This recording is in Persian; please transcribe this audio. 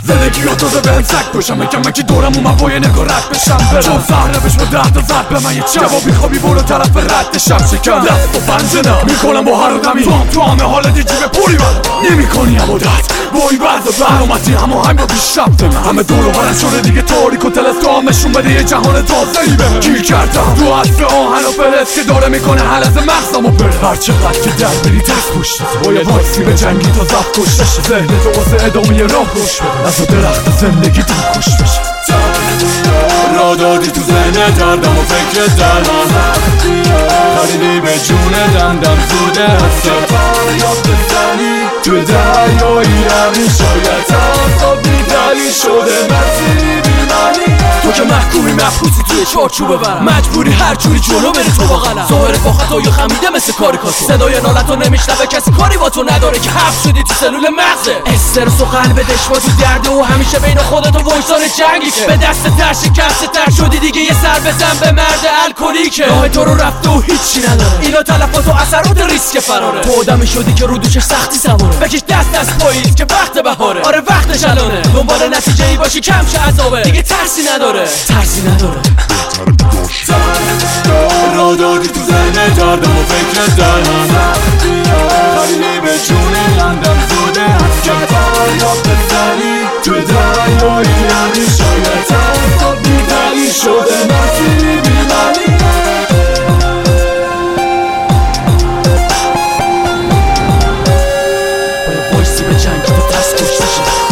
زندگی ها تازه بهم سک باشم میگم من که دورم اومد با یه نگاه رد بشم چون زهره بهش با 10 تا زد به من یه جوابی خوابی برو طرف رد شم شکم دست با پنجه نه میکنم با هر آدمی تو همه حالت جیب پولی من نمیکنی عبادت با این وضع برامتی هماهنگ رو پیش رفته من همه دور و برم شده دیگه تاریک و تلسکوپ نشون بده یه جهان تازه‌ای بهم گیر کردم تو اصل آهن و فلز که داره میکنه حل از مغزمو بره هر چقدر که در بری تست پشتت باید وایسی به جنگی تا زفت کشته ذهن تو واسه ادامه راه گوش بده از درخت زندگی تو خوش بشه را دادی تو ذهن دردم و فکر دلم خریدی به جون دندم زوده هست که فریاد بزنی تو دریایی همین شاید تا بیدلی شده مسیری بیمانی تو که محکومی محبوسی توی چارچوبه برم مجبوری هر جوری جلو بری تو با قلم ظاهرت با خطای خمیده مثل کاریکاتور صدای نالتو نمیشنوه کسی کاری با تو نداره که حبس شدی تو سلول مغزه استرس و قلب دشوا تو درده و همیشه بین خودت و وجدان جنگی که به دست تر شکسته تر شدی دیگه یه سر بزن به مرد الکلی که راه تو رو رفته و هیچی نداره اینا تلفات و اثرات ریسک فراره تو آدمی شدی که رو دوشش سختی سواره بکش دست پاییز که وقت بهاره آره وقتش الانه دنبال نتیجه ای باشی کم شه عذابه دیگه ترسی نداره را دادی تو ذهن دردم و فکر دلم خریدی به جون لندم زوده هست که فریاد بزنی تو دریایی همین شاید تا بیدلی شده مسیری بیمانی باید وایسی به جنگی تو دست کشته شد